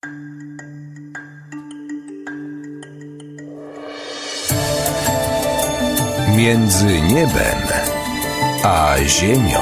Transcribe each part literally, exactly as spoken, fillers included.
Między niebem a ziemią.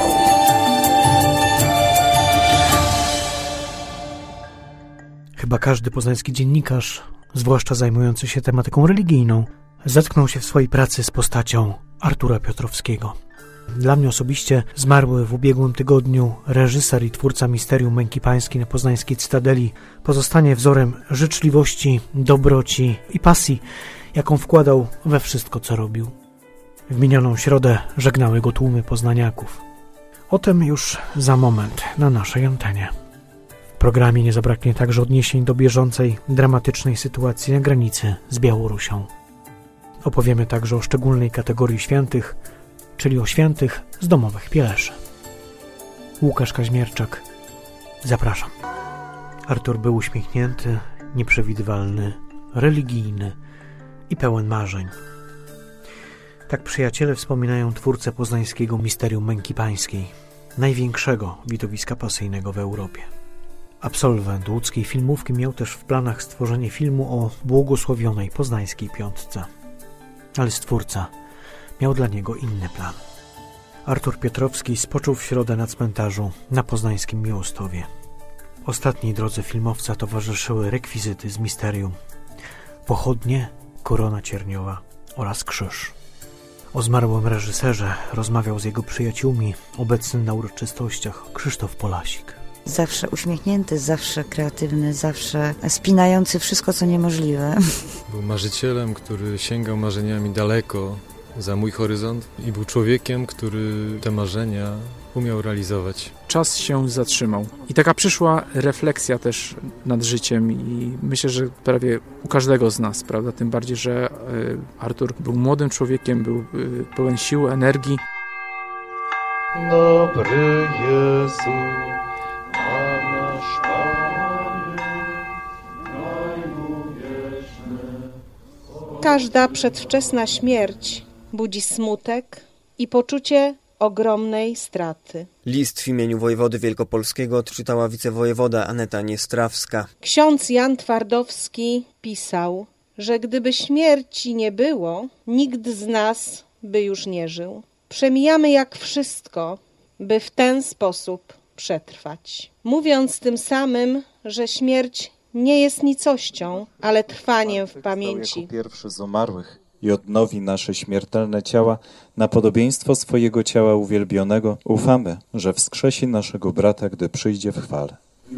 Chyba każdy poznański dziennikarz, zwłaszcza zajmujący się tematyką religijną, zetknął się w swojej pracy z postacią Artura Piotrowskiego. Dla mnie osobiście zmarły w ubiegłym tygodniu reżyser i twórca Misterium Męki Pańskiej na poznańskiej Cytadeli pozostanie wzorem życzliwości, dobroci i pasji, jaką wkładał we wszystko, co robił. W minioną środę żegnały go tłumy poznaniaków. O tym już za moment na naszej antenie. W programie nie zabraknie także odniesień do bieżącej, dramatycznej sytuacji na granicy z Białorusią. Opowiemy także o szczególnej kategorii świętych, czyli o świętych z domowych Pieleszy. Łukasz Kaźmierczak, zapraszam. Artur był uśmiechnięty, nieprzewidywalny, religijny i pełen marzeń. Tak przyjaciele wspominają twórcę poznańskiego Misterium Męki Pańskiej, największego widowiska pasyjnego w Europie. Absolwent łódzkiej filmówki miał też w planach stworzenie filmu o błogosławionej poznańskiej piątce. Ale stwórca miał dla niego inny plan. Artur Piotrowski spoczął w środę na cmentarzu na poznańskim Miłostowie. Ostatniej drodze filmowca towarzyszyły rekwizyty z Misterium: pochodnie, korona cierniowa oraz krzyż. O zmarłym reżyserze rozmawiał z jego przyjaciółmi obecnym na uroczystościach Krzysztof Polasik. Zawsze uśmiechnięty, zawsze kreatywny, zawsze spinający wszystko, co niemożliwe. Był marzycielem, który sięgał marzeniami daleko za mój horyzont i był człowiekiem, który te marzenia umiał realizować. Czas się zatrzymał. I taka przyszła refleksja też nad życiem i myślę, że prawie u każdego z nas, prawda? Tym bardziej, że Artur był młodym człowiekiem, był pełen sił, energii. Dobry Jezu, a nasz Panie, najwieczny. Każda przedwczesna śmierć budzi smutek i poczucie ogromnej straty. List w imieniu wojewody wielkopolskiego odczytała wicewojewoda Aneta Niestrawska. Ksiądz Jan Twardowski pisał, że gdyby śmierci nie było, nikt z nas by już nie żył. Przemijamy jak wszystko, by w ten sposób przetrwać. Mówiąc tym samym, że śmierć nie jest nicością, ale trwaniem w pamięci. Jako pierwszy z umarłych i odnowi nasze śmiertelne ciała na podobieństwo swojego ciała uwielbionego, ufamy, że wskrzesi naszego brata, gdy przyjdzie w chwale.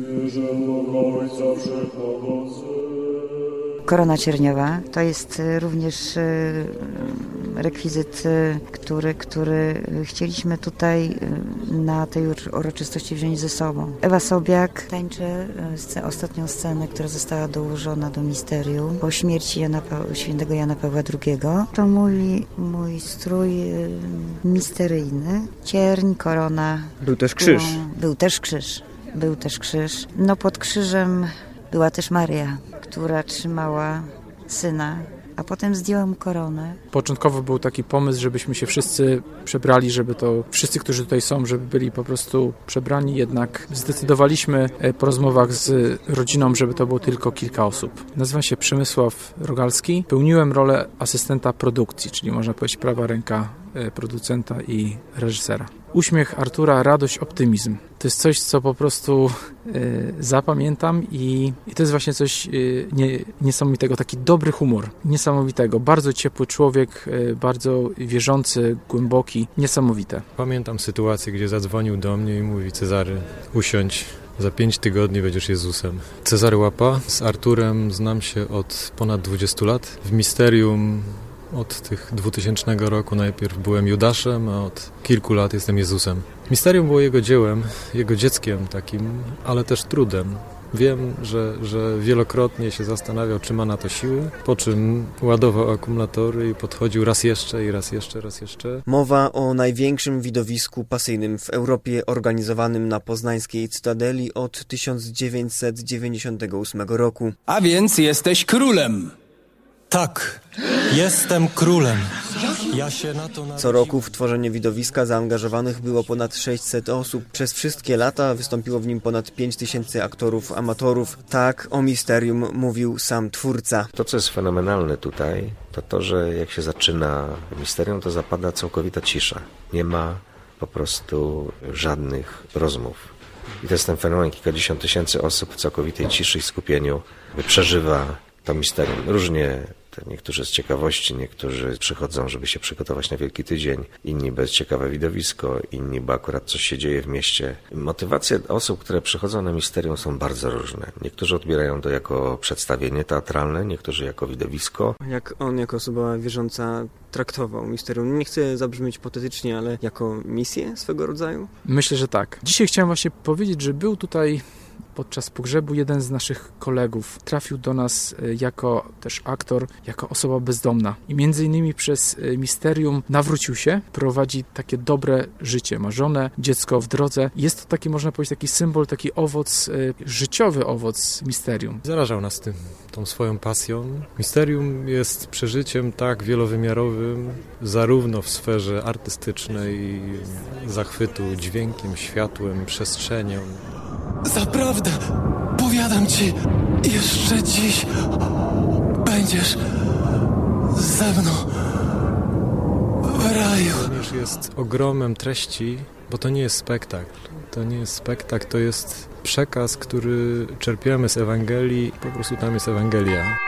Korona cierniowa to jest również rekwizyt, który, który chcieliśmy tutaj na tej uroczystości wziąć ze sobą. Ewa Sobiak tańczy ostatnią scenę, która została dołożona do Misterium po śmierci Jana pa- świętego Jana Pawła drugiego. To mój, mój strój misteryjny. Cierń, korona. Był też krzyż. Był też krzyż. Był też krzyż. No pod krzyżem była też Maria, która trzymała syna, a potem zdjęła mu koronę. Początkowo był taki pomysł, żebyśmy się wszyscy przebrali, żeby to wszyscy, którzy tutaj są, żeby byli po prostu przebrani, jednak zdecydowaliśmy po rozmowach z rodziną, żeby to było tylko kilka osób. Nazywam się Przemysław Rogalski. Pełniłem rolę asystenta produkcji, czyli można powiedzieć prawa ręka producenta i reżysera. Uśmiech Artura, radość, optymizm. To jest coś, co po prostu y, zapamiętam i, i to jest właśnie coś y, nie, niesamowitego, taki dobry humor, niesamowitego, bardzo ciepły człowiek, y, bardzo wierzący, głęboki, niesamowite. Pamiętam sytuację, gdzie zadzwonił do mnie i mówi: Cezary, usiądź, za pięć tygodni będziesz Jezusem. Cezary Łapa, z Arturem znam się od ponad dwudziestu lat. W Misterium od tych dwutysięcznego roku najpierw byłem Judaszem, a od kilku lat jestem Jezusem. Misterium było jego dziełem, jego dzieckiem takim, ale też trudem. Wiem, że, że wielokrotnie się zastanawiał, czy ma na to siły, po czym ładował akumulatory i podchodził raz jeszcze i raz jeszcze, raz jeszcze. Mowa o największym widowisku pasyjnym w Europie, organizowanym na poznańskiej Cytadeli od tysiąc dziewięćset dziewięćdziesiątego ósmego roku. A więc jesteś królem. Tak, jestem królem. Ja się na to Co roku w tworzenie widowiska zaangażowanych było ponad sześćset osób. Przez wszystkie lata wystąpiło w nim ponad pięć tysięcy aktorów, amatorów. Tak o Misterium mówił sam twórca. To, co jest fenomenalne tutaj, to to, że jak się zaczyna Misterium, to zapada całkowita cisza. Nie ma po prostu żadnych rozmów. I to jest ten fenomen, kilkadziesiąt tysięcy osób w całkowitej ciszy i skupieniu przeżywa to misterium. Różnie, niektórzy z ciekawości, niektórzy przychodzą, żeby się przygotować na Wielki Tydzień, inni bez ciekawe widowisko, inni, bo akurat coś się dzieje w mieście. Motywacje osób, które przychodzą na misterium, są bardzo różne. Niektórzy odbierają to jako przedstawienie teatralne, niektórzy jako widowisko. Jak on jako osoba wierząca traktował misterium? Nie chcę zabrzmieć patetycznie, ale jako misję swego rodzaju? Myślę, że tak. Dzisiaj chciałem właśnie powiedzieć, że był tutaj podczas pogrzebu jeden z naszych kolegów. Trafił do nas jako też aktor, jako osoba bezdomna. I między innymi przez misterium nawrócił się, prowadzi takie dobre życie, ma żonę, dziecko w drodze. Jest to taki, można powiedzieć, taki symbol, taki owoc, życiowy owoc misterium. Zarażał nas tym, tą swoją pasją. Misterium jest przeżyciem tak wielowymiarowym, zarówno w sferze artystycznej, zachwytu dźwiękiem, światłem, przestrzenią. Zaprawdę, powiadam ci, jeszcze dziś będziesz ze mną w raju. Również jest ogromem treści, bo to nie jest spektakl. To nie jest spektakl, to jest przekaz, który czerpiemy z Ewangelii. Po prostu tam jest Ewangelia.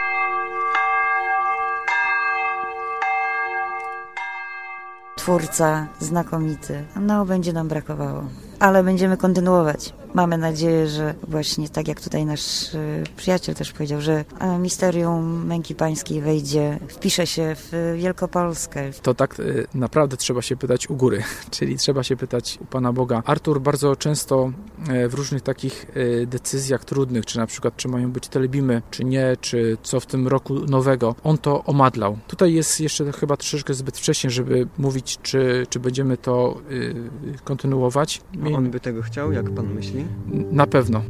Twórca znakomity. No, będzie nam brakowało, ale będziemy kontynuować. Mamy nadzieję, że właśnie tak jak tutaj nasz y, przyjaciel też powiedział, że y, Misterium Męki Pańskiej wejdzie, wpisze się w Wielkopolskę. To tak y, naprawdę trzeba się pytać u góry, czyli trzeba się pytać u Pana Boga. Artur bardzo często y, w różnych takich y, decyzjach trudnych, czy na przykład czy mają być telebimy, czy nie, czy co w tym roku nowego, on to omadlał. Tutaj jest jeszcze chyba troszeczkę zbyt wcześnie, żeby mówić, czy, czy będziemy to y, kontynuować. A on by tego chciał, jak Pan myśli? Na pewno.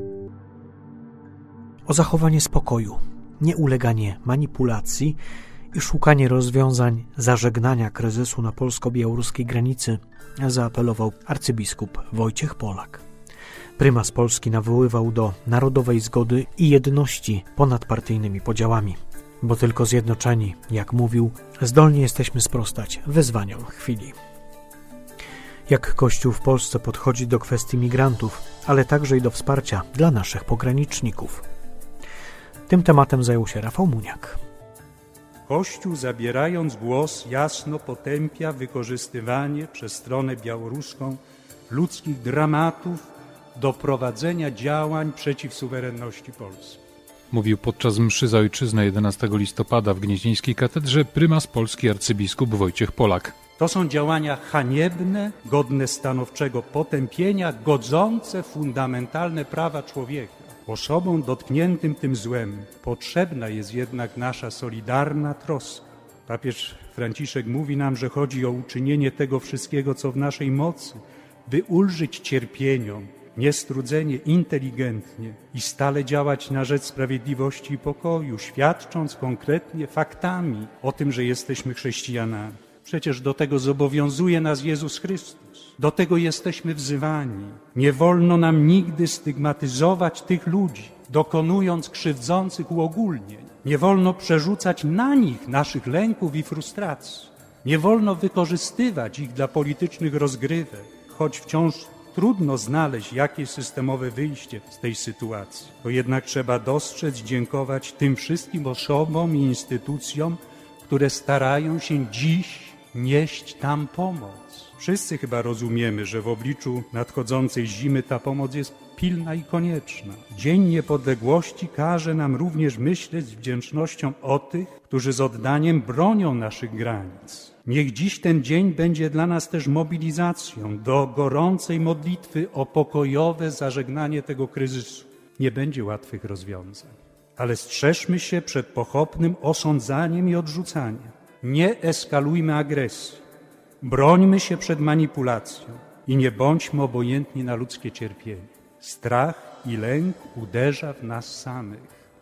O zachowanie spokoju, nieuleganie manipulacji i szukanie rozwiązań zażegnania kryzysu na polsko-białoruskiej granicy zaapelował arcybiskup Wojciech Polak. Prymas Polski nawoływał do narodowej zgody i jedności ponad partyjnymi podziałami, bo tylko zjednoczeni, jak mówił, zdolni jesteśmy sprostać wyzwaniom chwili. Jak Kościół w Polsce podchodzi do kwestii migrantów, ale także i do wsparcia dla naszych pograniczników. Tym tematem zajął się Rafał Muniak. Kościół, zabierając głos, jasno potępia wykorzystywanie przez stronę białoruską ludzkich dramatów do prowadzenia działań przeciw suwerenności Polski. Mówił podczas mszy za ojczyznę jedenastego listopada w Gnieźnieńskiej katedrze prymas polski arcybiskup Wojciech Polak. To są działania haniebne, godne stanowczego potępienia, godzące w fundamentalne prawa człowieka. Osobom dotkniętym tym złem potrzebna jest jednak nasza solidarna troska. Papież Franciszek mówi nam, że chodzi o uczynienie tego wszystkiego, co w naszej mocy, by ulżyć cierpieniom, niestrudzenie, inteligentnie i stale działać na rzecz sprawiedliwości i pokoju, świadcząc konkretnie faktami o tym, że jesteśmy chrześcijanami. Przecież do tego zobowiązuje nas Jezus Chrystus. Do tego jesteśmy wzywani. Nie wolno nam nigdy stygmatyzować tych ludzi, dokonując krzywdzących uogólnień. Nie wolno przerzucać na nich naszych lęków i frustracji. Nie wolno wykorzystywać ich dla politycznych rozgrywek, choć wciąż trudno znaleźć jakieś systemowe wyjście z tej sytuacji. To jednak trzeba dostrzec, dziękować tym wszystkim osobom i instytucjom, które starają się dziś nieść tam pomoc. Wszyscy chyba rozumiemy, że w obliczu nadchodzącej zimy ta pomoc jest pilna i konieczna. Dzień Niepodległości każe nam również myśleć z wdzięcznością o tych, którzy z oddaniem bronią naszych granic. Niech dziś ten dzień będzie dla nas też mobilizacją do gorącej modlitwy o pokojowe zażegnanie tego kryzysu. Nie będzie łatwych rozwiązań, ale strzeżmy się przed pochopnym osądzaniem i odrzucaniem. Nie eskalujmy agresji, brońmy się przed manipulacją i nie bądźmy obojętni na ludzkie cierpienie. Strach i lęk uderza w nas samych.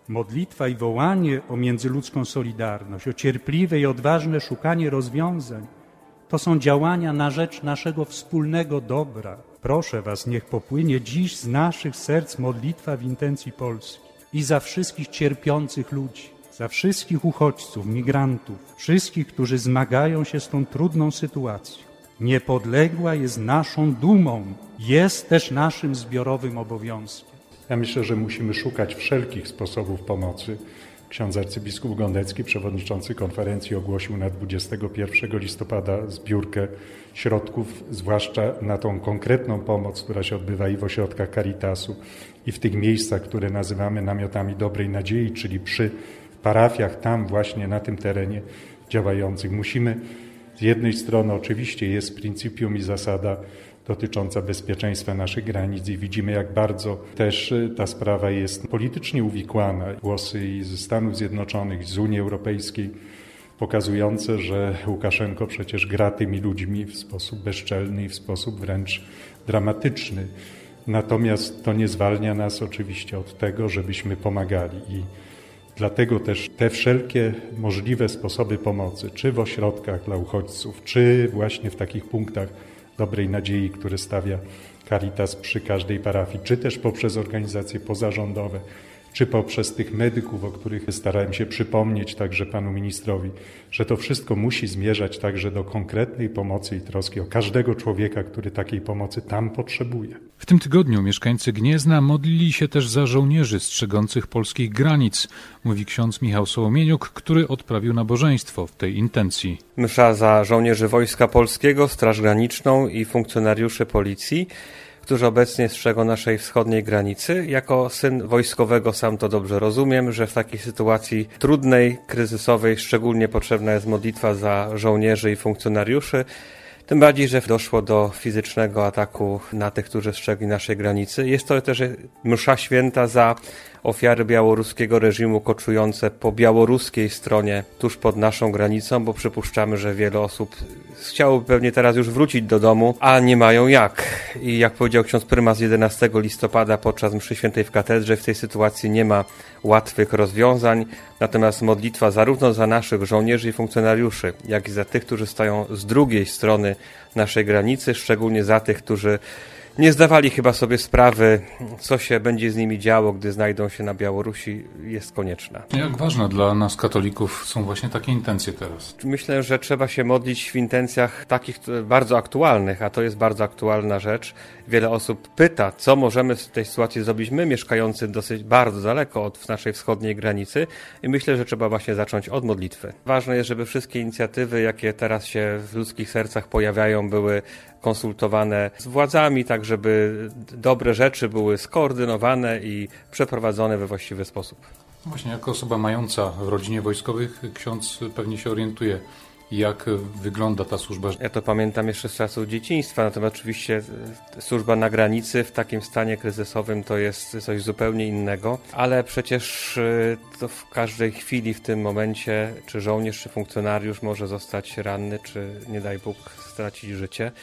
Modlitwa i wołanie o międzyludzką solidarność, o cierpliwe i odważne szukanie rozwiązań, to są działania na rzecz naszego wspólnego dobra. Proszę was, niech popłynie dziś z naszych serc modlitwa w intencji Polski i za wszystkich cierpiących ludzi, za wszystkich uchodźców, migrantów, wszystkich, którzy zmagają się z tą trudną sytuacją. Niepodległa jest naszą dumą, jest też naszym zbiorowym obowiązkiem. Ja myślę, że musimy szukać wszelkich sposobów pomocy. Ksiądz arcybiskup Gondecki, przewodniczący konferencji, ogłosił na dwudziestego pierwszego listopada zbiórkę środków, zwłaszcza na tą konkretną pomoc, która się odbywa i w ośrodkach Caritasu, i w tych miejscach, które nazywamy namiotami dobrej nadziei, czyli przy parafiach, tam właśnie na tym terenie działających. Musimy z jednej strony, oczywiście jest pryncypium i zasada dotycząca bezpieczeństwa naszych granic i widzimy, jak bardzo też ta sprawa jest politycznie uwikłana. Głosy i ze Stanów Zjednoczonych, z Unii Europejskiej pokazujące, że Łukaszenko przecież gra tymi ludźmi w sposób bezczelny i w sposób wręcz dramatyczny. Natomiast to nie zwalnia nas oczywiście od tego, żebyśmy pomagali i dlatego też te wszelkie możliwe sposoby pomocy, czy w ośrodkach dla uchodźców, czy właśnie w takich punktach dobrej nadziei, które stawia Caritas przy każdej parafii, czy też poprzez organizacje pozarządowe, czy poprzez tych medyków, o których starałem się przypomnieć także panu ministrowi, że to wszystko musi zmierzać także do konkretnej pomocy i troski o każdego człowieka, który takiej pomocy tam potrzebuje. W tym tygodniu mieszkańcy Gniezna modlili się też za żołnierzy strzegących polskich granic, mówi ksiądz Michał Sołomieniuk, który odprawił nabożeństwo w tej intencji. Msza za żołnierzy Wojska Polskiego, Straż Graniczną i funkcjonariuszy policji, którzy obecnie strzegą naszej wschodniej granicy. Jako syn wojskowego sam to dobrze rozumiem, że w takiej sytuacji trudnej, kryzysowej szczególnie potrzebna jest modlitwa za żołnierzy i funkcjonariuszy. Tym bardziej, że doszło do fizycznego ataku na tych, którzy strzegli naszej granicy. Jest to też msza święta za ofiary białoruskiego reżimu koczujące po białoruskiej stronie tuż pod naszą granicą, bo przypuszczamy, że wiele osób chciałoby pewnie teraz już wrócić do domu, a nie mają jak. I jak powiedział ksiądz prymas jedenastego listopada podczas mszy świętej w katedrze, w tej sytuacji nie ma łatwych rozwiązań, natomiast modlitwa zarówno za naszych żołnierzy i funkcjonariuszy, jak i za tych, którzy stoją z drugiej strony naszej granicy, szczególnie za tych, którzy nie zdawali chyba sobie sprawy, co się będzie z nimi działo, gdy znajdą się na Białorusi, jest konieczna. Jak ważne dla nas katolików są właśnie takie intencje teraz? Myślę, że trzeba się modlić w intencjach takich bardzo aktualnych, a to jest bardzo aktualna rzecz. Wiele osób pyta, co możemy w tej sytuacji zrobić my, mieszkający dosyć bardzo daleko od naszej wschodniej granicy, i myślę, że trzeba właśnie zacząć od modlitwy. Ważne jest, żeby wszystkie inicjatywy, jakie teraz się w ludzkich sercach pojawiają, były konsultowane z władzami, tak żeby dobre rzeczy były skoordynowane i przeprowadzone we właściwy sposób. Właśnie jako osoba mająca w rodzinie wojskowych, ksiądz pewnie się orientuje, jak wygląda ta służba. Ja to pamiętam jeszcze z czasów dzieciństwa, natomiast oczywiście służba na granicy w takim stanie kryzysowym to jest coś zupełnie innego, ale przecież to w każdej chwili w tym momencie czy żołnierz, czy funkcjonariusz może zostać ranny, czy nie daj Bóg stracić życie.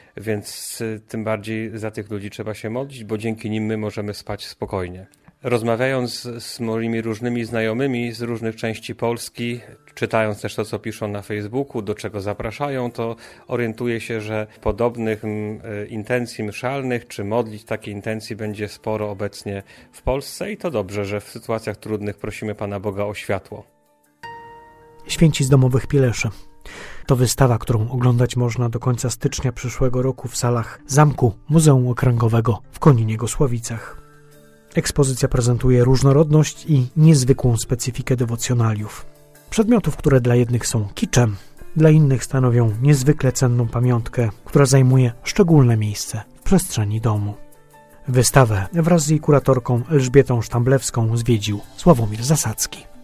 Więc tym bardziej za tych ludzi trzeba się modlić, bo dzięki nim my możemy spać spokojnie. Rozmawiając z moimi różnymi znajomymi z różnych części Polski, czytając też to, co piszą na Facebooku, do czego zapraszają, to orientuję się, że podobnych intencji mszalnych czy modlić takiej intencji będzie sporo obecnie w Polsce i to dobrze, że w sytuacjach trudnych prosimy Pana Boga o światło. Święci z domowych Pieleszy. To wystawa, którą oglądać można do końca stycznia przyszłego roku w salach Zamku Muzeum Okręgowego w Koninie-Gosłowicach. Ekspozycja prezentuje różnorodność i niezwykłą specyfikę dewocjonaliów. Przedmiotów, które dla jednych są kiczem, dla innych stanowią niezwykle cenną pamiątkę, która zajmuje szczególne miejsce w przestrzeni domu. Wystawę wraz z jej kuratorką Elżbietą Sztamblewską zwiedził Sławomir Zasadzki.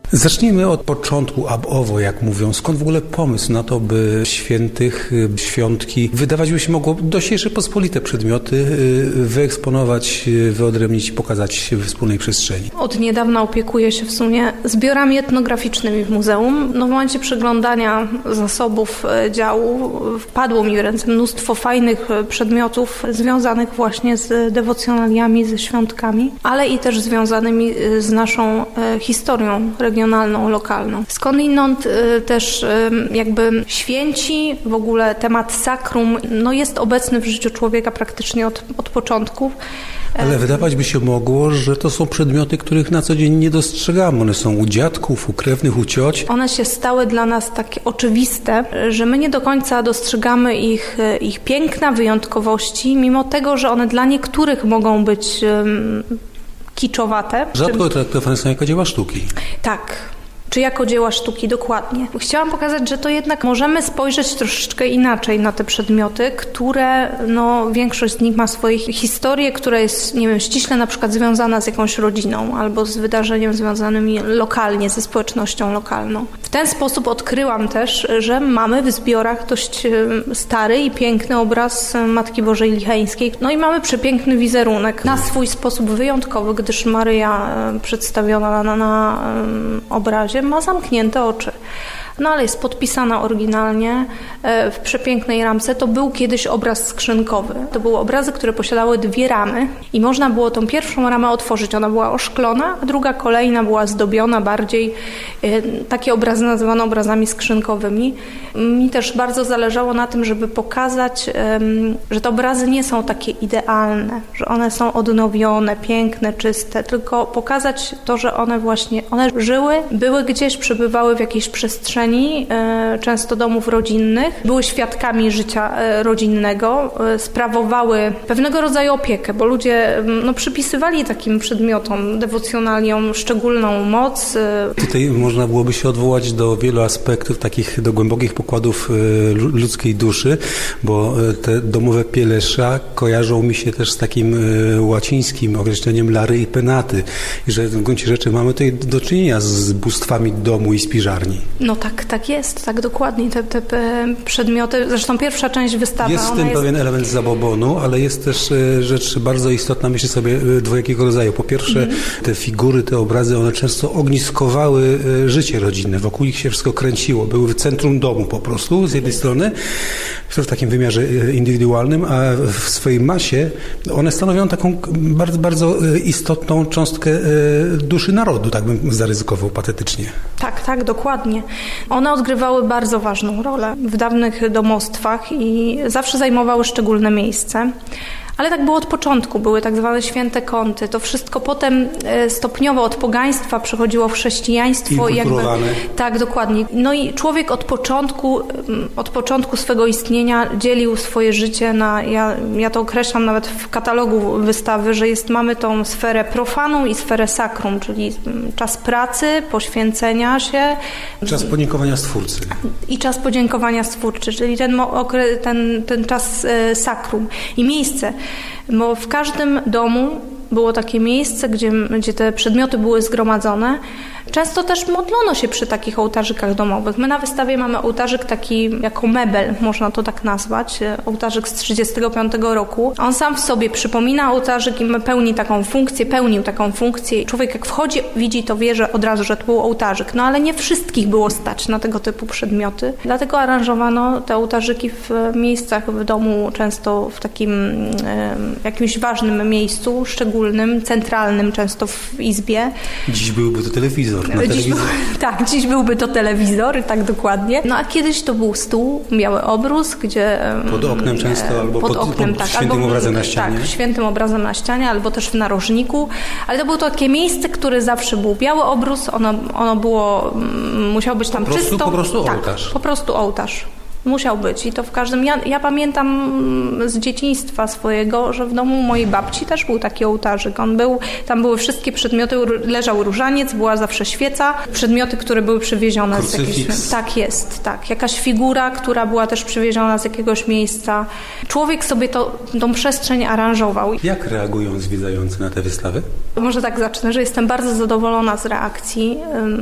Zacznijmy od początku, ab owo, jak mówią. Skąd w ogóle pomysł na to, by świętych, świątki wydawać by się mogło dość jeszcze pospolite przedmioty wyeksponować, wyodrębnić i pokazać we wspólnej przestrzeni? Od niedawna opiekuję się w sumie zbiorami etnograficznymi w muzeum. No w momencie przeglądania zasobów działu wpadło mi w ręce mnóstwo fajnych przedmiotów związanych właśnie z dewocjonaliami, ze świątkami, ale i też związanymi z naszą historią regionalną, lokalną. Skądinąd też jakby święci, w ogóle temat sakrum, no jest obecny w życiu człowieka praktycznie od, od początku. Ale wydawać by się mogło, że to są przedmioty, których na co dzień nie dostrzegamy. One są u dziadków, u krewnych, u cioć. One się stały dla nas takie oczywiste, że my nie do końca dostrzegamy ich, ich piękna, wyjątkowości, mimo tego, że one dla niektórych mogą być um, kiczowate. Rzadko traktowane są jako dzieła sztuki. Tak. Czy jako dzieła sztuki, dokładnie. Chciałam pokazać, że to jednak możemy spojrzeć troszeczkę inaczej na te przedmioty, które, no, większość z nich ma swoje historie, która jest, nie wiem, ściśle na przykład związana z jakąś rodziną albo z wydarzeniem związanymi lokalnie, ze społecznością lokalną. W ten sposób odkryłam też, że mamy w zbiorach dość stary i piękny obraz Matki Bożej Licheńskiej. No i mamy przepiękny wizerunek na swój sposób wyjątkowy, gdyż Maryja przedstawiona na, na obrazie ma zamknięte oczy. No ale jest podpisana oryginalnie w przepięknej ramce. To był kiedyś obraz skrzynkowy. To były obrazy, które posiadały dwie ramy i można było tą pierwszą ramę otworzyć. Ona była oszklona, a druga kolejna była zdobiona bardziej. Takie obrazy nazywano obrazami skrzynkowymi. Mi też bardzo zależało na tym, żeby pokazać, że te obrazy nie są takie idealne, że one są odnowione, piękne, czyste, tylko pokazać to, że one właśnie, one żyły, były gdzieś, przebywały w jakiejś przestrzeni, często domów rodzinnych, były świadkami życia rodzinnego, sprawowały pewnego rodzaju opiekę, bo ludzie no, przypisywali takim przedmiotom, dewocjonaliom szczególną moc. Tutaj można byłoby się odwołać do wielu aspektów, takich do głębokich pokładów ludzkiej duszy, bo te domowe pielesza kojarzą mi się też z takim łacińskim określeniem lary i penaty, i że w gruncie rzeczy mamy tutaj do czynienia z bóstwami domu i spiżarni. No tak, tak jest, tak dokładnie. Te, te przedmioty, zresztą pierwsza część wystawy... Jest w tym jest... pewien element zabobonu, ale jest też rzecz bardzo istotna, myślę sobie, dwojakiego rodzaju. Po pierwsze, mm. te figury, te obrazy, one często ogniskowały życie rodzinne. Wokół nich się wszystko kręciło. Były w centrum domu po prostu, z jednej strony, w takim wymiarze indywidualnym, a w swojej masie one stanowią taką bardzo, bardzo istotną cząstkę duszy narodu, tak bym zaryzykował patetycznie. Tak, tak, dokładnie. One odgrywały bardzo ważną rolę w dawnych domostwach i zawsze zajmowały szczególne miejsce. Ale tak było od początku, były tak zwane święte kąty. To wszystko potem stopniowo od pogaństwa przechodziło w chrześcijaństwo. I jakby, tak, dokładnie. No i człowiek od początku, od początku swego istnienia dzielił swoje życie na, ja, ja to określam nawet w katalogu wystawy, że jest, mamy tą sferę profanum i sferę sacrum, czyli czas pracy, poświęcenia się. Czas podziękowania Stwórcy. I czas podziękowania Stwórcy, czyli ten, ten, ten czas sacrum i miejsce. Bo w każdym domu było takie miejsce, gdzie, gdzie te przedmioty były zgromadzone. Często też modlono się przy takich ołtarzykach domowych. My na wystawie mamy ołtarzyk taki jako mebel, można to tak nazwać, ołtarzyk z trzydziestego piątego roku. On sam w sobie przypomina ołtarzyk i pełni taką funkcję, pełnił taką funkcję. Człowiek jak wchodzi, widzi to, wie, że od razu, że to był ołtarzyk. No ale nie wszystkich było stać na tego typu przedmioty. Dlatego aranżowano te ołtarzyki w miejscach w domu, często w takim e, jakimś ważnym miejscu, szczególnym, centralnym, często w izbie. Dziś byłby to telewizor. Dziś był, tak, dziś byłby to telewizor, tak dokładnie. No a kiedyś to był stół, biały obrus, gdzie... Pod oknem często, albo pod, pod, oknem, pod tak, świętym albo, obrazem na ścianie. Tak, świętym obrazem na ścianie, albo też w narożniku. Ale to było to takie miejsce, które zawsze był biały obrus, ono, ono było, musiało być tam po prostu, czysto. Po prostu tak, ołtarz. Po prostu ołtarz. Musiał być i to w każdym... Ja, ja pamiętam z dzieciństwa swojego, że w domu mojej babci też był taki ołtarzyk. On był, tam były wszystkie przedmioty, leżał różaniec, była zawsze świeca, przedmioty, które były przywiezione z jakiegoś... Tak jest, tak. Jakaś figura, która była też przywieziona z jakiegoś miejsca. Człowiek sobie to, tą przestrzeń aranżował. Jak reagują zwiedzający na te wystawy? Może tak zacznę, że jestem bardzo zadowolona z reakcji.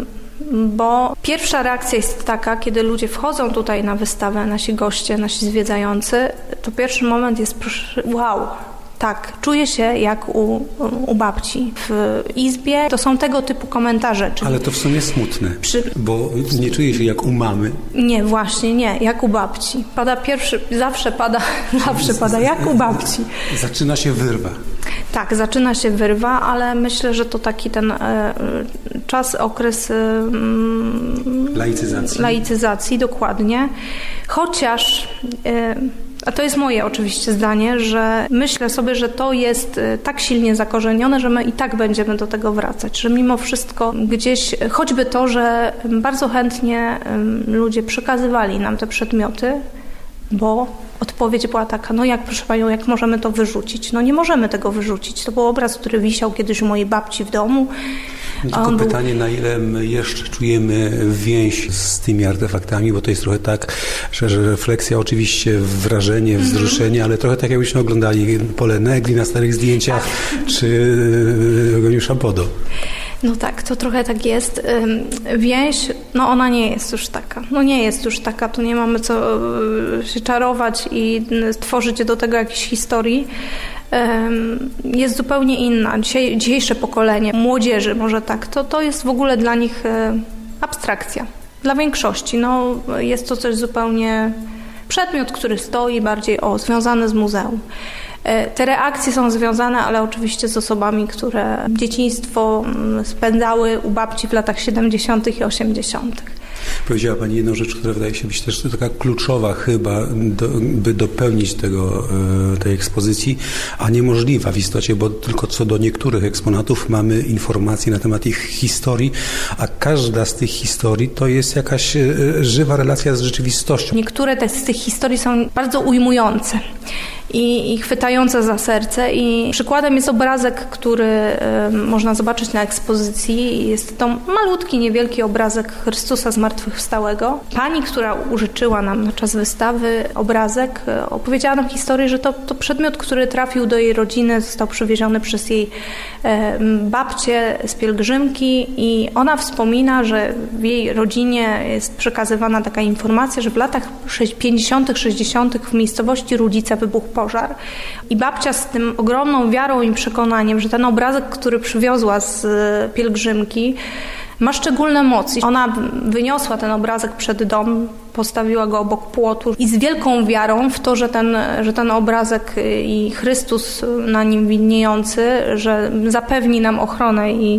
bo pierwsza reakcja jest taka, kiedy ludzie wchodzą tutaj na wystawę, nasi goście, nasi zwiedzający, to pierwszy moment jest proszę, wow, tak, czuję się jak u, u babci w izbie. To są tego typu komentarze. Czyli ale to w sumie smutne, przy... bo nie czuję się jak u mamy. Nie, właśnie nie, jak u babci. Pada pierwszy, zawsze pada, zawsze pada jak u babci. Zaczyna się wyrwa. Tak, zaczyna się wyrwa, ale myślę, że to taki ten e, czas, okres e, laicyzacji. laicyzacji, dokładnie. Chociaż... E, A to jest moje oczywiście zdanie, że myślę sobie, że to jest tak silnie zakorzenione, że my i tak będziemy do tego wracać, że mimo wszystko gdzieś, choćby to, że bardzo chętnie ludzie przekazywali nam te przedmioty, bo odpowiedź była taka, no jak proszę Panią, jak możemy to wyrzucić? No nie możemy tego wyrzucić. To był obraz, który wisiał kiedyś u mojej babci w domu. Tylko pytanie, był... na ile my jeszcze czujemy więź z tymi artefaktami, bo to jest trochę tak, że, że refleksja, oczywiście wrażenie, wzruszenie, mm-hmm. ale trochę tak jakbyśmy oglądali Pole Negri na starych zdjęciach, tak. czy Eugeniusza Bodo. No tak, to trochę tak jest. Więź, no ona nie jest już taka. No nie jest już taka, tu nie mamy co się czarować i tworzyć do tego jakiejś historii. Jest zupełnie inna. Dzisiaj, dzisiejsze pokolenie młodzieży, może tak, to, to jest w ogóle dla nich abstrakcja. Dla większości. No, jest to coś zupełnie... Przedmiot, który stoi bardziej o, związany z muzeum. Te reakcje są związane, ale oczywiście z osobami, które dzieciństwo spędzały u babci w latach siedemdziesiątych i osiemdziesiątych. Powiedziała Pani jedną rzecz, która wydaje się być też taka kluczowa chyba, do, by dopełnić tego, tej ekspozycji, a niemożliwa w istocie, bo tylko co do niektórych eksponatów mamy informacje na temat ich historii, a każda z tych historii to jest jakaś żywa relacja z rzeczywistością. Niektóre te, z tych historii są bardzo ujmujące i, i chwytające za serce i przykładem jest obrazek, który y, można zobaczyć na ekspozycji. Jest to malutki, niewielki obrazek Chrystusa Zmartwychwstałego. Pani, która użyczyła nam na czas wystawy obrazek, y, opowiedziała nam historię, że to, to przedmiot, który trafił do jej rodziny, został przywieziony przez jej y, babcię z pielgrzymki i ona wspomina, że w jej rodzinie jest przekazywana taka informacja, że w latach pięćdziesiątych, sześćdziesiątych w miejscowości Rudzice wybuchł pożar. I babcia z tym ogromną wiarą i przekonaniem, że ten obrazek, który przywiozła z pielgrzymki, ma szczególne moce. Ona wyniosła ten obrazek przed dom, postawiła go obok płotu i z wielką wiarą w to, że ten, że ten obrazek i Chrystus na nim widniejący, że zapewni nam ochronę i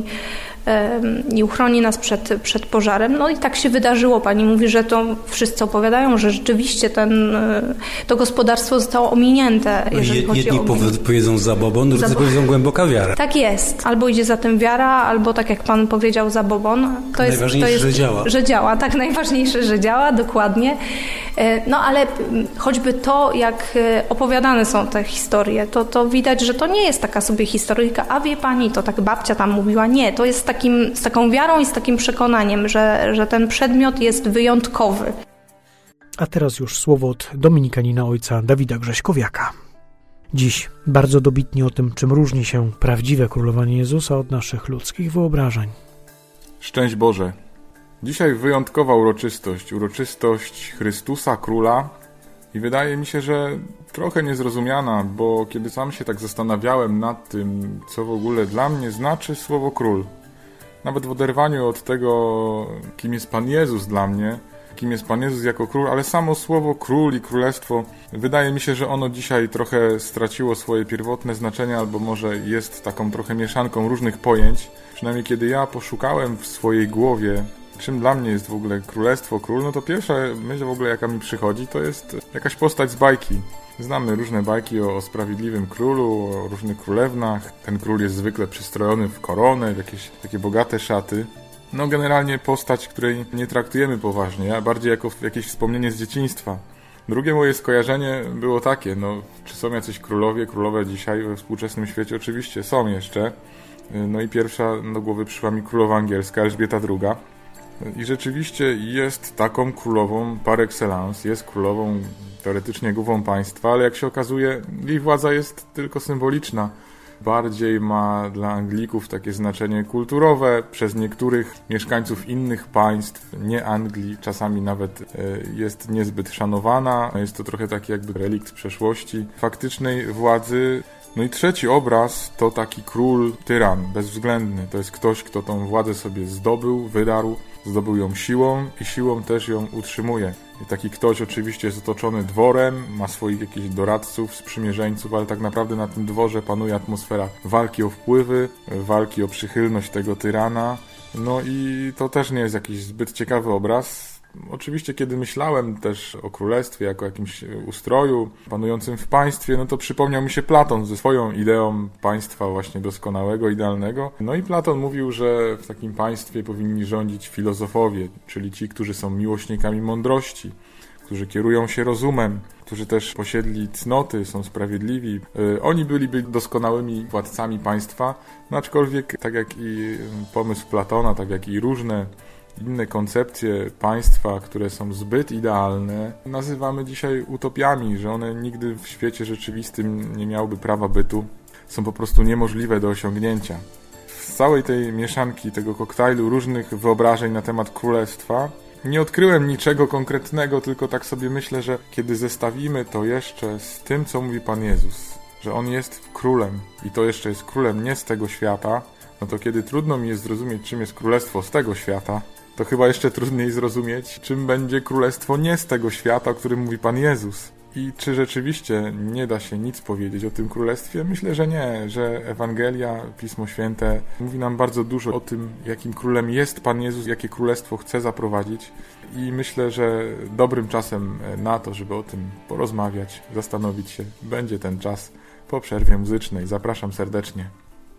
i uchroni nas przed, przed pożarem. No i tak się wydarzyło. Pani mówi, że to wszyscy opowiadają, że rzeczywiście ten, to gospodarstwo zostało ominięte, jeżeli Je, chodzi jedni o... Jedni powiedzą zabobon, drudzy za... powiedzą głęboka wiara. Tak jest. Albo idzie za tym wiara, albo tak jak Pan powiedział, zabobon. To jest, najważniejsze, to jest, że działa. Że działa, tak. Najważniejsze, że działa, dokładnie. No ale choćby to, jak opowiadane są te historie, to, to widać, że to nie jest taka sobie historyjka, a wie Pani, to tak babcia tam mówiła. Nie, to jest takim, z taką wiarą i z takim przekonaniem, że, że ten przedmiot jest wyjątkowy. A teraz już słowo od dominikanina ojca Dawida Grześkowiaka. Dziś bardzo dobitnie o tym, czym różni się prawdziwe królowanie Jezusa od naszych ludzkich wyobrażeń. Szczęść Boże! Dzisiaj wyjątkowa uroczystość, uroczystość Chrystusa Króla i wydaje mi się, że trochę niezrozumiana, bo kiedy sam się tak zastanawiałem nad tym, co w ogóle dla mnie znaczy słowo król, nawet w oderwaniu od tego, kim jest Pan Jezus dla mnie, kim jest Pan Jezus jako król, ale samo słowo król i królestwo, wydaje mi się, że ono dzisiaj trochę straciło swoje pierwotne znaczenie, albo może jest taką trochę mieszanką różnych pojęć. Przynajmniej kiedy ja poszukałem w swojej głowie, czym dla mnie jest w ogóle królestwo, król, no to pierwsza myśl w ogóle, jaka mi przychodzi, to jest jakaś postać z bajki. Znamy różne bajki o, o sprawiedliwym królu, o różnych królewnach. Ten król jest zwykle przystrojony w koronę, w jakieś takie bogate szaty. No generalnie postać, której nie traktujemy poważnie, a bardziej jako jakieś wspomnienie z dzieciństwa. Drugie moje skojarzenie było takie, no czy są jacyś królowie, królowe dzisiaj we współczesnym świecie? Oczywiście są jeszcze. No i pierwsza do głowy przyszła mi królowa angielska, Elżbieta druga. I rzeczywiście jest taką królową par excellence, jest królową teoretycznie głową państwa, ale jak się okazuje, jej władza jest tylko symboliczna. bardziej ma dla Anglików takie znaczenie kulturowe. Przez niektórych mieszkańców innych państw, nie Anglii, czasami nawet jest niezbyt szanowana. Jest to trochę taki jakby relikt przeszłości faktycznej władzy. No i trzeci obraz to taki król tyran, bezwzględny. To jest ktoś, kto tą władzę sobie zdobył, wydarł, zdobył ją siłą i siłą też ją utrzymuje. I taki ktoś oczywiście jest otoczony dworem, ma swoich jakichś doradców, sprzymierzeńców, ale tak naprawdę na tym dworze panuje atmosfera walki o wpływy, walki o przychylność tego tyrana. No i to też nie jest jakiś zbyt ciekawy obraz. Oczywiście, kiedy myślałem też o królestwie jako jakimś ustroju panującym w państwie, no to przypomniał mi się Platon ze swoją ideą państwa właśnie doskonałego, idealnego. No i Platon mówił, że w takim państwie powinni rządzić filozofowie, czyli ci, którzy są miłośnikami mądrości, którzy kierują się rozumem, którzy też posiedli cnoty, są sprawiedliwi. Oni byliby doskonałymi władcami państwa, no aczkolwiek tak jak i pomysł Platona, tak jak i różne inne koncepcje państwa, które są zbyt idealne, nazywamy dzisiaj utopiami, że one nigdy w świecie rzeczywistym nie miałyby prawa bytu, są po prostu niemożliwe do osiągnięcia. Z całej tej mieszanki, tego koktajlu różnych wyobrażeń na temat królestwa nie odkryłem niczego konkretnego, tylko tak sobie myślę, że kiedy zestawimy to jeszcze z tym, co mówi Pan Jezus, że On jest królem i to jeszcze jest królem nie z tego świata, no to kiedy trudno mi jest zrozumieć, czym jest królestwo z tego świata, to chyba jeszcze trudniej zrozumieć, czym będzie królestwo nie z tego świata, o którym mówi Pan Jezus. I czy rzeczywiście nie da się nic powiedzieć o tym królestwie? Myślę, że nie, że Ewangelia, Pismo Święte mówi nam bardzo dużo o tym, jakim królem jest Pan Jezus, jakie królestwo chce zaprowadzić. I myślę, że dobrym czasem na to, żeby o tym porozmawiać, zastanowić się, będzie ten czas po przerwie muzycznej. Zapraszam serdecznie.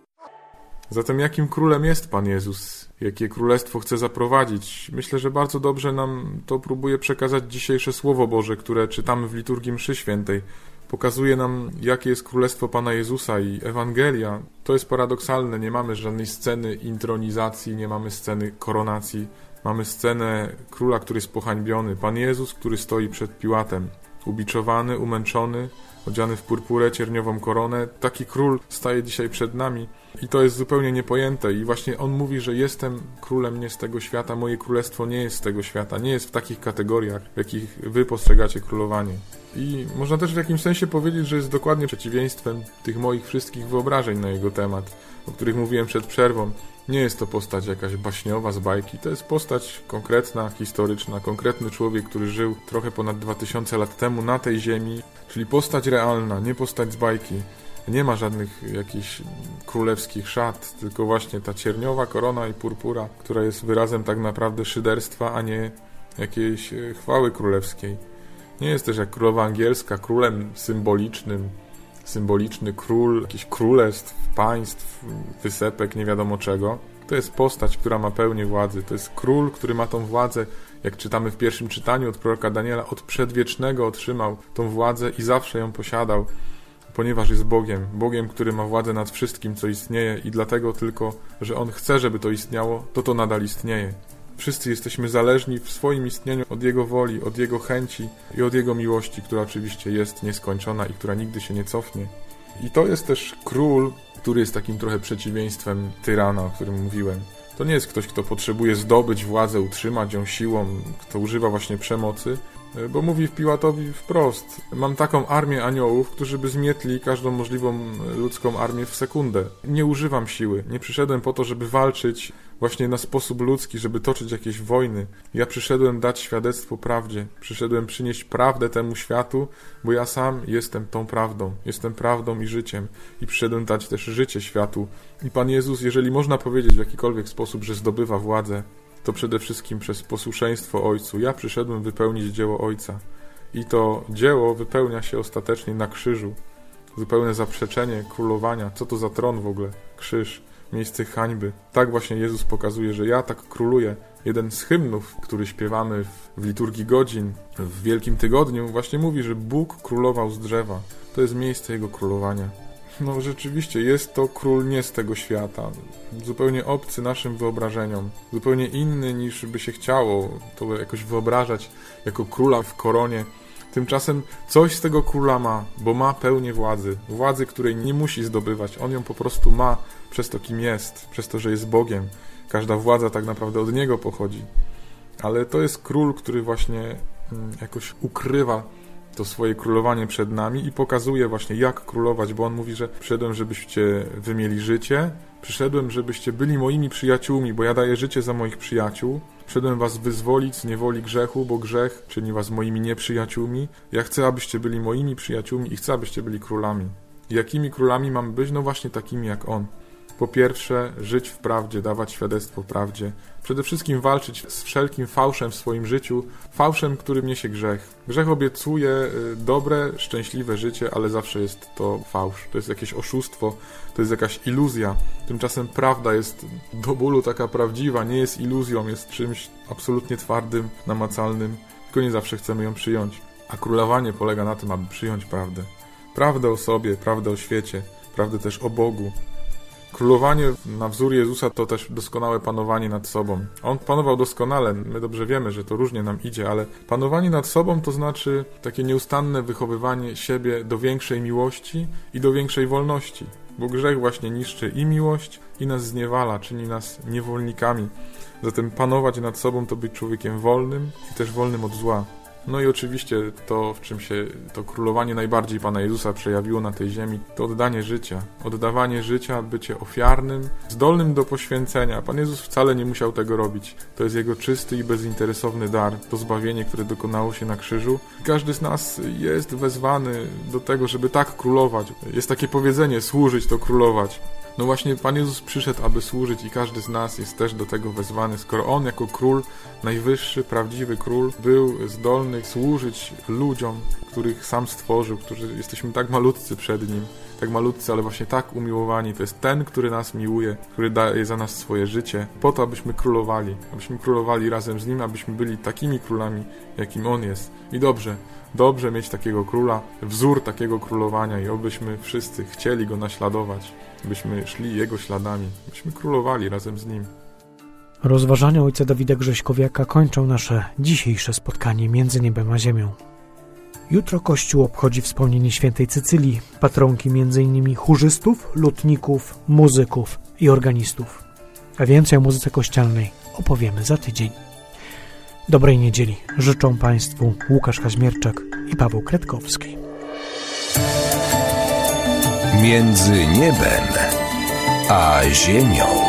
Zatem jakim królem jest Pan Jezus? Jakie królestwo chce zaprowadzić? Myślę, że bardzo dobrze nam to próbuje przekazać dzisiejsze Słowo Boże, które czytamy w liturgii mszy świętej. Pokazuje nam, jakie jest królestwo Pana Jezusa i Ewangelia. To jest paradoksalne, nie mamy żadnej sceny intronizacji, nie mamy sceny koronacji. Mamy scenę króla, który jest pohańbiony. Pan Jezus, który stoi przed Piłatem. Ubiczowany, umęczony, odziany w purpurę, cierniową koronę. Taki król staje dzisiaj przed nami i to jest zupełnie niepojęte. I właśnie on mówi, że jestem królem nie z tego świata, moje królestwo nie jest z tego świata, nie jest w takich kategoriach, w jakich wy postrzegacie królowanie. I można też w jakimś sensie powiedzieć, że jest dokładnie przeciwieństwem tych moich wszystkich wyobrażeń na jego temat, o których mówiłem przed przerwą. Nie jest to postać jakaś baśniowa z bajki, to jest postać konkretna, historyczna, konkretny człowiek, który żył trochę ponad dwa tysiące lat temu na tej ziemi, czyli postać realna, nie postać z bajki. Nie ma żadnych jakichś królewskich szat, tylko właśnie ta cierniowa korona i purpura, która jest wyrazem tak naprawdę szyderstwa, a nie jakiejś chwały królewskiej. Nie jest też jak królowa angielska, królem symbolicznym, symboliczny król, jakichś królestw, państw, wysepek, nie wiadomo czego. To jest postać, która ma pełnię władzy. To jest król, który ma tą władzę, jak czytamy w pierwszym czytaniu od proroka Daniela, od przedwiecznego otrzymał tą władzę i zawsze ją posiadał, ponieważ jest Bogiem. Bogiem, który ma władzę nad wszystkim, co istnieje i dlatego tylko, że On chce, żeby to istniało, to to nadal istnieje. Wszyscy jesteśmy zależni w swoim istnieniu od Jego woli, od Jego chęci i od Jego miłości, która oczywiście jest nieskończona i która nigdy się nie cofnie. I to jest też król, który jest takim trochę przeciwieństwem tyrana, o którym mówiłem. To nie jest ktoś, kto potrzebuje zdobyć władzę, utrzymać ją siłą, kto używa właśnie przemocy, bo mówi Piłatowi wprost: mam taką armię aniołów, którzy by zmietli każdą możliwą ludzką armię w sekundę. Nie używam siły, nie przyszedłem po to, żeby walczyć właśnie na sposób ludzki, żeby toczyć jakieś wojny. Ja przyszedłem dać świadectwo prawdzie, przyszedłem przynieść prawdę temu światu, bo ja sam jestem tą prawdą, jestem prawdą i życiem i przyszedłem dać też życie światu. I Pan Jezus, jeżeli można powiedzieć w jakikolwiek sposób, że zdobywa władzę, to przede wszystkim przez posłuszeństwo Ojcu. Ja przyszedłem wypełnić dzieło Ojca. I to dzieło wypełnia się ostatecznie na krzyżu. Zupełne zaprzeczenie królowania. Co to za tron w ogóle? Krzyż. Miejsce hańby. Tak właśnie Jezus pokazuje, że ja tak króluję. Jeden z hymnów, który śpiewamy w, w liturgii godzin, w Wielkim Tygodniu, właśnie mówi, że Bóg królował z drzewa. To jest miejsce Jego królowania. No rzeczywiście, jest to król nie z tego świata, zupełnie obcy naszym wyobrażeniom, zupełnie inny niż by się chciało to jakoś wyobrażać jako króla w koronie, Tymczasem coś z tego króla ma, bo ma pełnię władzy. Władzy, której nie musi zdobywać. On ją po prostu ma przez to, kim jest, przez to, że jest Bogiem. Każda władza tak naprawdę od Niego pochodzi. Ale to jest król, który właśnie jakoś ukrywa to swoje królowanie przed nami i pokazuje właśnie, jak królować, bo on mówi, że przyszedłem, żebyście wy mieli życie, przyszedłem, żebyście byli moimi przyjaciółmi, bo ja daję życie za moich przyjaciół. Przyszedłem was wyzwolić z niewoli grzechu, bo grzech czyni was moimi nieprzyjaciółmi. Ja chcę, abyście byli moimi przyjaciółmi i chcę, abyście byli królami. I jakimi królami mamy być? No właśnie takimi jak on. Po pierwsze, żyć w prawdzie, dawać świadectwo prawdzie. Przede wszystkim walczyć z wszelkim fałszem w swoim życiu, fałszem, którym niesie grzech. Grzech obiecuje dobre, szczęśliwe życie, ale zawsze jest to fałsz. To jest jakieś oszustwo, to jest jakaś iluzja. Tymczasem prawda jest do bólu taka prawdziwa, nie jest iluzją, jest czymś absolutnie twardym, namacalnym, tylko nie zawsze chcemy ją przyjąć. A królowanie polega na tym, aby przyjąć prawdę. Prawdę o sobie, prawdę o świecie, prawdę też o Bogu. Królowanie na wzór Jezusa to też doskonałe panowanie nad sobą. On panował doskonale, my dobrze wiemy, że to różnie nam idzie, ale panowanie nad sobą to znaczy takie nieustanne wychowywanie siebie do większej miłości i do większej wolności. Bo grzech właśnie niszczy i miłość, i nas zniewala, czyni nas niewolnikami. Zatem panować nad sobą to być człowiekiem wolnym i też wolnym od zła. No i oczywiście to, w czym się to królowanie najbardziej Pana Jezusa przejawiło na tej ziemi, to oddanie życia. Oddawanie życia, bycie ofiarnym, zdolnym do poświęcenia. Pan Jezus wcale nie musiał tego robić. To jest Jego czysty i bezinteresowny dar, to zbawienie, które dokonało się na krzyżu. Każdy z nas jest wezwany do tego, żeby tak królować. Jest takie powiedzenie, służyć to królować. No właśnie Pan Jezus przyszedł, aby służyć i każdy z nas jest też do tego wezwany, skoro On jako król, najwyższy, prawdziwy król, był zdolny służyć ludziom, których sam stworzył, którzy jesteśmy tak malutcy przed Nim, tak malutcy, ale właśnie tak umiłowani. To jest ten, który nas miłuje, który daje za nas swoje życie, po to, abyśmy królowali, abyśmy królowali razem z Nim, abyśmy byli takimi królami, jakim On jest. I dobrze, dobrze mieć takiego króla, wzór takiego królowania i obyśmy wszyscy chcieli Go naśladować, byśmy szli Jego śladami, byśmy królowali razem z Nim. Rozważania ojca Dawida Grześkowiaka kończą nasze dzisiejsze spotkanie między niebem a ziemią. Jutro Kościół obchodzi wspomnienie świętej Cycylii, patronki między innymi chórzystów, lutników, muzyków i organistów. A więcej o muzyce kościelnej opowiemy za tydzień. Dobrej niedzieli życzą Państwu Łukasz Kaźmierczak i Paweł Kretkowski. Między niebem a ziemią.